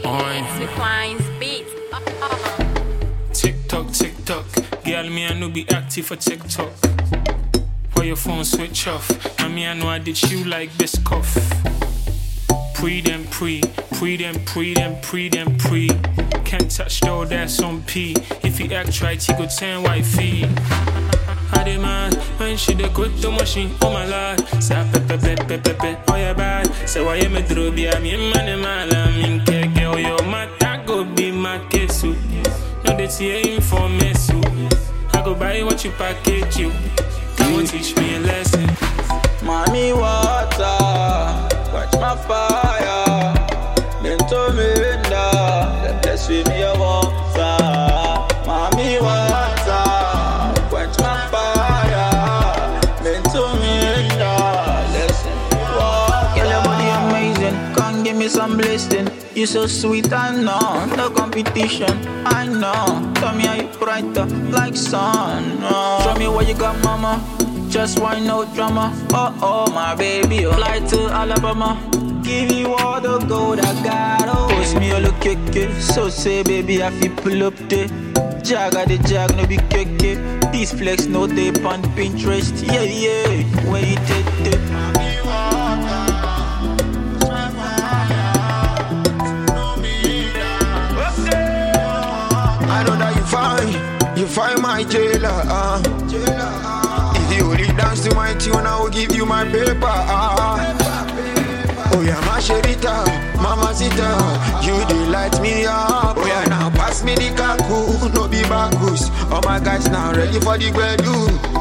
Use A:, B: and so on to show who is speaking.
A: Sequines beats.
B: TikTok, TikTok. Girl, me I know be active for TikTok. Why your phone switch off? And me I know I did you like Biscoff. Pre them pre. Can't touch though, that's on P. If he act right, he go 10 wifey. I demand when she dey go to machine, oh my lord. Say pepe, oh yeah bad. Say why you me throw be a me man mala min keke. Oh your mata go be my case. No they see for me so. I go buy what you package you. Come on teach me a lesson.
C: Mommy water, watch my fire. Bento me winda, the bless with me a water. Mommy water, watch my fire. Bento me winda, listen. Girl, your body amazing, come give me some blessing. You so sweet, I know, no competition, I know. Tell me how you brighter, like sun. Show me what you got, mama. Just why no drama. Oh, my baby. Fly to Alabama. Give you all the gold I got. Oh, post me all the cake. So say, baby, I feel pull up there. Jag, the jag, no be cake. These flex, no tape on Pinterest. Yeah. When you take it.
D: I know that you find my jailer. If you only dance to my tune, I will give you my paper. Oh yeah, my sherita, mamacita, you delight me up. Oh yeah, now pass me the kaku, no be bakus. All my guys now ready for the gbedu.